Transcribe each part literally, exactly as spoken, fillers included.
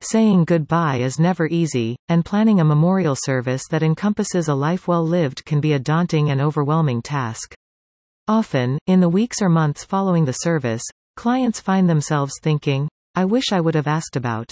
Saying goodbye is never easy, and planning a memorial service that encompasses a life well lived can be a daunting and overwhelming task. Often, in the weeks or months following the service, clients find themselves thinking, "I wish I would have asked about."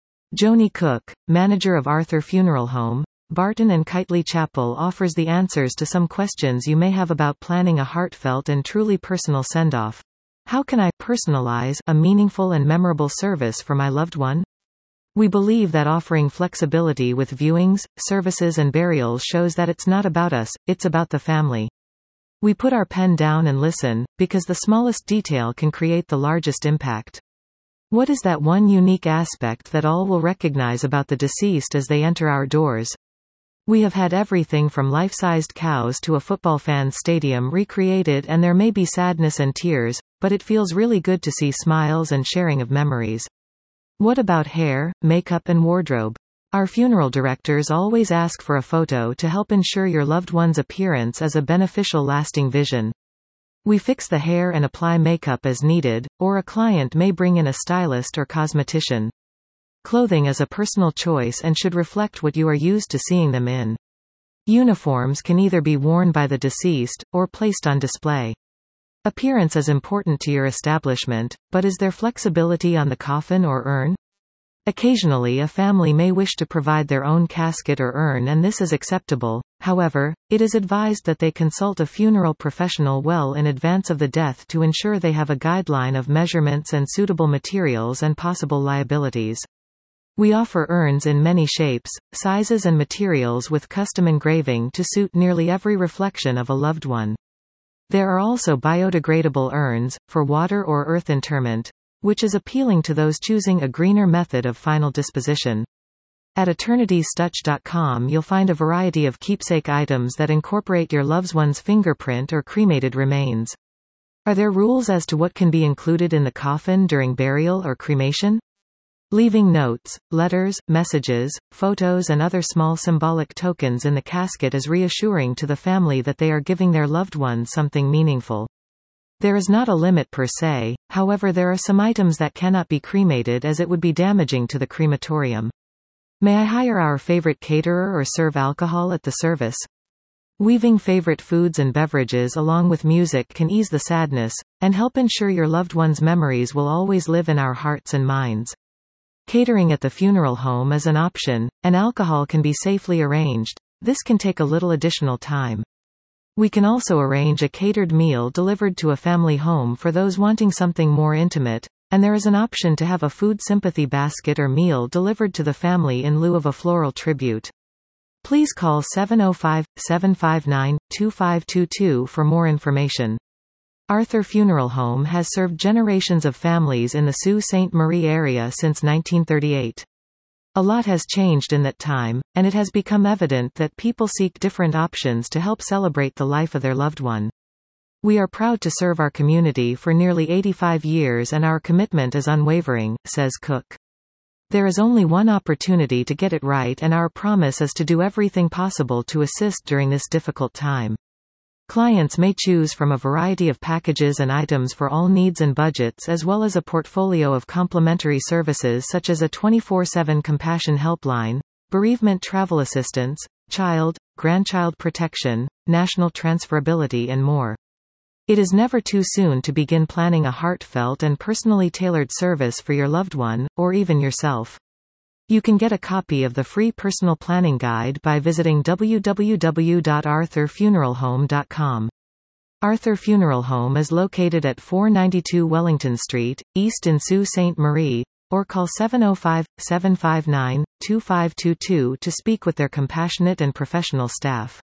Joni Cook, manager of Arthur Funeral Home, Barton and Kitely Chapel, offers the answers to some questions you may have about planning a heartfelt and truly personal send-off. How can I personalize a meaningful and memorable service for my loved one? We believe that offering flexibility with viewings, services and burials shows that it's not about us, it's about the family. We put our pen down and listen, because the smallest detail can create the largest impact. What is that one unique aspect that all will recognize about the deceased as they enter our doors? We have had everything from life-sized cows to a football fan's stadium recreated, and there may be sadness and tears, but it feels really good to see smiles and sharing of memories. What about hair, makeup and wardrobe? Our funeral directors always ask for a photo to help ensure your loved one's appearance is a beneficial lasting vision. We fix the hair and apply makeup as needed, or a client may bring in a stylist or cosmetician. Clothing is a personal choice and should reflect what you are used to seeing them in. Uniforms can either be worn by the deceased, or placed on display. Appearance is important to your establishment, but is there flexibility on the coffin or urn? Occasionally a family may wish to provide their own casket or urn, and this is acceptable. However, it is advised that they consult a funeral professional well in advance of the death to ensure they have a guideline of measurements and suitable materials and possible liabilities. We offer urns in many shapes, sizes and materials with custom engraving to suit nearly every reflection of a loved one. There are also biodegradable urns, for water or earth interment, which is appealing to those choosing a greener method of final disposition. At eternity stutch dot com you'll find a variety of keepsake items that incorporate your loved one's fingerprint or cremated remains. Are there rules as to what can be included in the coffin during burial or cremation? Leaving notes, letters, messages, photos and other small symbolic tokens in the casket is reassuring to the family that they are giving their loved one something meaningful. There is not a limit per se, however there are some items that cannot be cremated as it would be damaging to the crematorium. May I hire our favorite caterer or serve alcohol at the service? Weaving favorite foods and beverages along with music can ease the sadness, and help ensure your loved one's memories will always live in our hearts and minds. Catering at the funeral home is an option, and alcohol can be safely arranged. This can take a little additional time. We can also arrange a catered meal delivered to a family home for those wanting something more intimate, and there is an option to have a food sympathy basket or meal delivered to the family in lieu of a floral tribute. Please call seven oh five, seven five nine, two five two two for more information. Arthur Funeral Home has served generations of families in the Sault Ste. Marie area since nineteen thirty-eight. A lot has changed in that time, and it has become evident that people seek different options to help celebrate the life of their loved one. We are proud to serve our community for nearly eighty-five years, and our commitment is unwavering, says Cook. There is only one opportunity to get it right, and our promise is to do everything possible to assist during this difficult time. Clients may choose from a variety of packages and items for all needs and budgets, as well as a portfolio of complementary services such as a twenty-four seven compassion helpline, bereavement travel assistance, child, grandchild protection, national transferability and more. It is never too soon to begin planning a heartfelt and personally tailored service for your loved one, or even yourself. You can get a copy of the free personal planning guide by visiting w w w dot arthur funeral home dot com. Arthur Funeral Home is located at four ninety-two Wellington Street, East in Sault Ste. Marie, or call seven oh five, seven five nine, two five two two to speak with their compassionate and professional staff.